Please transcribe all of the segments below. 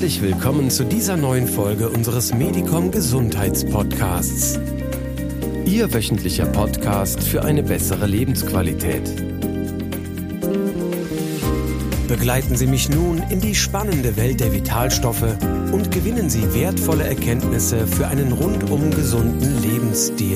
Herzlich willkommen zu dieser neuen Folge unseres Medicom Gesundheitspodcasts. Ihr wöchentlicher Podcast für eine bessere Lebensqualität. Begleiten Sie mich nun in die spannende Welt der Vitalstoffe und gewinnen Sie wertvolle Erkenntnisse für einen rundum gesunden Lebensstil.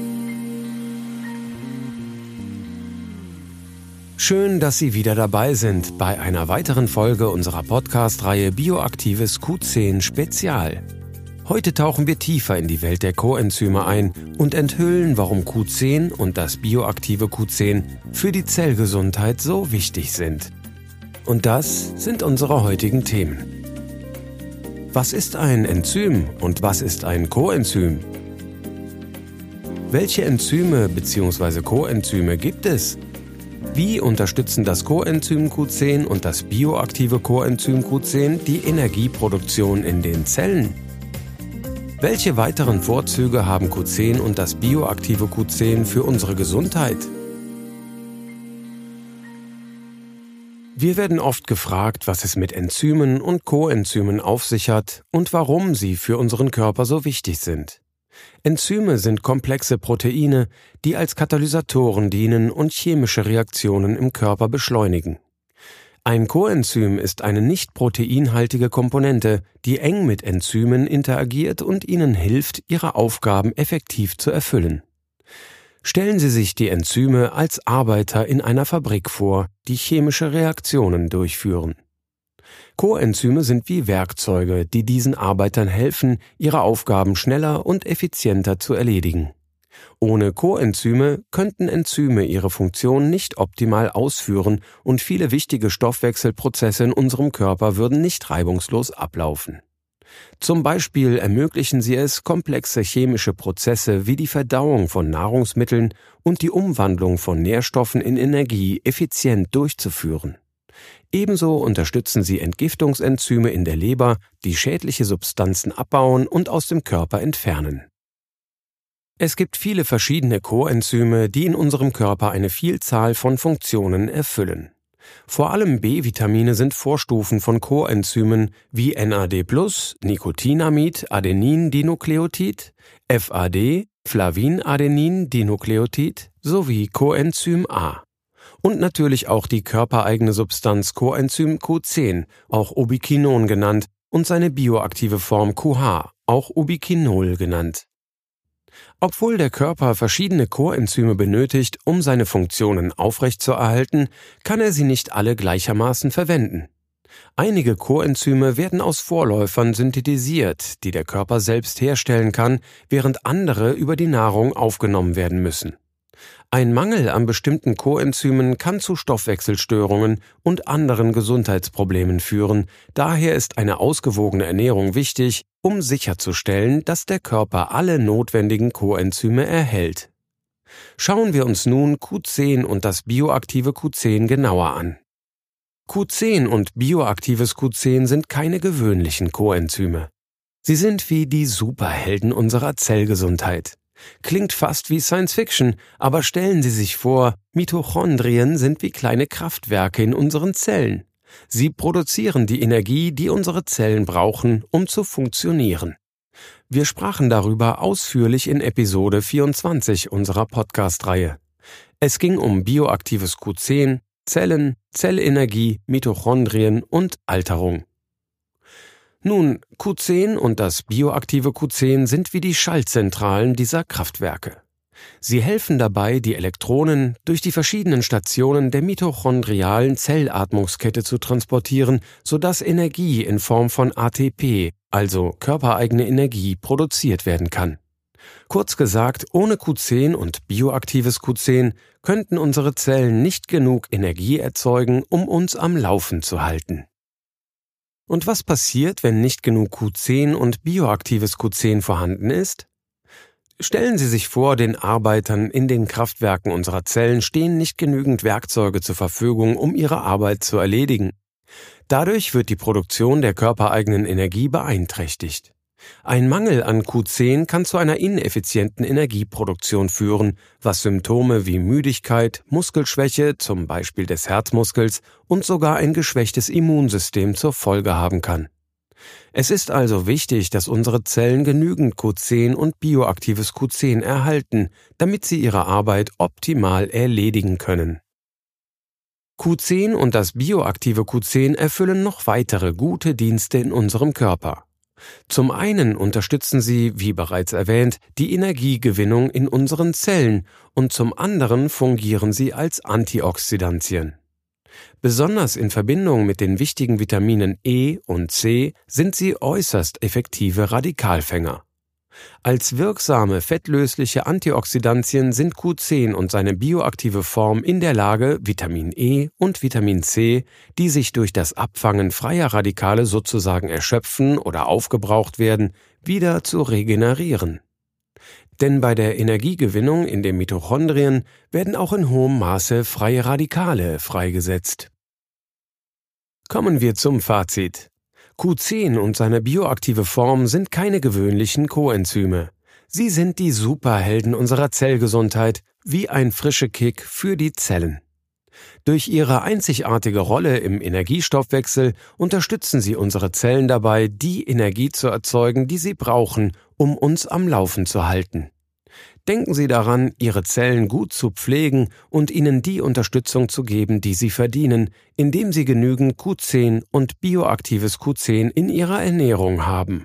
Schön, dass Sie wieder dabei sind bei einer weiteren Folge unserer Podcast-Reihe Bioaktives Q10 Spezial. Heute tauchen wir tiefer in die Welt der Coenzyme ein und enthüllen, warum Q10 und das bioaktive Q10 für die Zellgesundheit so wichtig sind. Und das sind unsere heutigen Themen. Was ist ein Enzym und was ist ein Coenzym? Welche Enzyme bzw. Coenzyme gibt es? Wie unterstützen das Coenzym Q10 und das bioaktive Coenzym Q10 die Energieproduktion in den Zellen? Welche weiteren Vorzüge haben Q10 und das bioaktive Q10 für unsere Gesundheit? Wir werden oft gefragt, was es mit Enzymen und Coenzymen auf sich hat und warum sie für unseren Körper so wichtig sind. Enzyme sind komplexe Proteine, die als Katalysatoren dienen und chemische Reaktionen im Körper beschleunigen. Ein Coenzym ist eine nicht proteinhaltige Komponente, die eng mit Enzymen interagiert und ihnen hilft, ihre Aufgaben effektiv zu erfüllen. Stellen Sie sich die Enzyme als Arbeiter in einer Fabrik vor, die chemische Reaktionen durchführen. Coenzyme sind wie Werkzeuge, die diesen Arbeitern helfen, ihre Aufgaben schneller und effizienter zu erledigen. Ohne Coenzyme könnten Enzyme ihre Funktion nicht optimal ausführen und viele wichtige Stoffwechselprozesse in unserem Körper würden nicht reibungslos ablaufen. Zum Beispiel ermöglichen sie es, komplexe chemische Prozesse wie die Verdauung von Nahrungsmitteln und die Umwandlung von Nährstoffen in Energie effizient durchzuführen. Ebenso unterstützen sie Entgiftungsenzyme in der Leber, die schädliche Substanzen abbauen und aus dem Körper entfernen. Es gibt viele verschiedene Coenzyme, die in unserem Körper eine Vielzahl von Funktionen erfüllen. Vor allem B-Vitamine sind Vorstufen von Coenzymen wie NAD+, Nicotinamid, Adenin-Dinukleotid, FAD, Flavin-Adenin-Dinukleotid sowie Coenzym A. Und natürlich auch die körpereigene Substanz Coenzym Q10, auch Ubiquinon genannt, und seine bioaktive Form QH, auch Ubiquinol genannt. Obwohl der Körper verschiedene Coenzyme benötigt, um seine Funktionen aufrechtzuerhalten, kann er sie nicht alle gleichermaßen verwenden. Einige Coenzyme werden aus Vorläufern synthetisiert, die der Körper selbst herstellen kann, während andere über die Nahrung aufgenommen werden müssen. Ein Mangel an bestimmten Coenzymen kann zu Stoffwechselstörungen und anderen Gesundheitsproblemen führen. Daher ist eine ausgewogene Ernährung wichtig, um sicherzustellen, dass der Körper alle notwendigen Coenzyme erhält. Schauen wir uns nun Q10 und das bioaktive Q10 genauer an. Q10 und bioaktives Q10 sind keine gewöhnlichen Coenzyme. Sie sind wie die Superhelden unserer Zellgesundheit. Klingt fast wie Science Fiction, aber stellen Sie sich vor, Mitochondrien sind wie kleine Kraftwerke in unseren Zellen. Sie produzieren die Energie, die unsere Zellen brauchen, um zu funktionieren. Wir sprachen darüber ausführlich in Episode 24 unserer Podcast-Reihe. Es ging um bioaktives Q10, Zellen, Zellenergie, Mitochondrien und Alterung. Nun, Q10 und das bioaktive Q10 sind wie die Schaltzentralen dieser Kraftwerke. Sie helfen dabei, die Elektronen durch die verschiedenen Stationen der mitochondrialen Zellatmungskette zu transportieren, sodass Energie in Form von ATP, also körpereigene Energie, produziert werden kann. Kurz gesagt, ohne Q10 und bioaktives Q10 könnten unsere Zellen nicht genug Energie erzeugen, um uns am Laufen zu halten. Und was passiert, wenn nicht genug Q10 und bioaktives Q10 vorhanden ist? Stellen Sie sich vor, den Arbeitern in den Kraftwerken unserer Zellen stehen nicht genügend Werkzeuge zur Verfügung, um ihre Arbeit zu erledigen. Dadurch wird die Produktion der körpereigenen Energie beeinträchtigt. Ein Mangel an Q10 kann zu einer ineffizienten Energieproduktion führen, was Symptome wie Müdigkeit, Muskelschwäche, zum Beispiel des Herzmuskels, und sogar ein geschwächtes Immunsystem zur Folge haben kann. Es ist also wichtig, dass unsere Zellen genügend Q10 und bioaktives Q10 erhalten, damit sie ihre Arbeit optimal erledigen können. Q10 und das bioaktive Q10 erfüllen noch weitere gute Dienste in unserem Körper. Zum einen unterstützen sie, wie bereits erwähnt, die Energiegewinnung in unseren Zellen und zum anderen fungieren sie als Antioxidantien. Besonders in Verbindung mit den wichtigen Vitaminen E und C sind sie äußerst effektive Radikalfänger. Als wirksame fettlösliche Antioxidantien sind Q10 und seine bioaktive Form in der Lage, Vitamin E und Vitamin C, die sich durch das Abfangen freier Radikale sozusagen erschöpfen oder aufgebraucht werden, wieder zu regenerieren. Denn bei der Energiegewinnung in den Mitochondrien werden auch in hohem Maße freie Radikale freigesetzt. Kommen wir zum Fazit. Q10 und seine bioaktive Form sind keine gewöhnlichen Coenzyme. Sie sind die Superhelden unserer Zellgesundheit, wie ein frischer Kick für die Zellen. Durch ihre einzigartige Rolle im Energiestoffwechsel unterstützen sie unsere Zellen dabei, die Energie zu erzeugen, die sie brauchen, um uns am Laufen zu halten. Denken Sie daran, Ihre Zellen gut zu pflegen und ihnen die Unterstützung zu geben, die sie verdienen, indem Sie genügend Q10 und bioaktives Q10 in Ihrer Ernährung haben.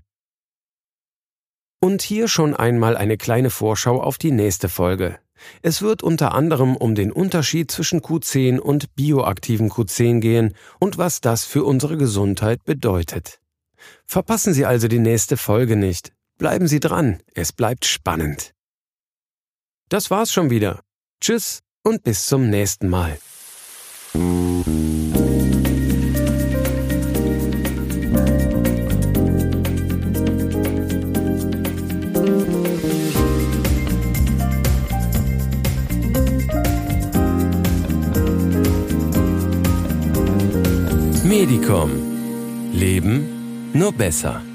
Und hier schon einmal eine kleine Vorschau auf die nächste Folge. Es wird unter anderem um den Unterschied zwischen Q10 und bioaktivem Q10 gehen und was das für unsere Gesundheit bedeutet. Verpassen Sie also die nächste Folge nicht. Bleiben Sie dran, es bleibt spannend. Das war's schon wieder. Tschüss und bis zum nächsten Mal. Medicom. Leben nur besser.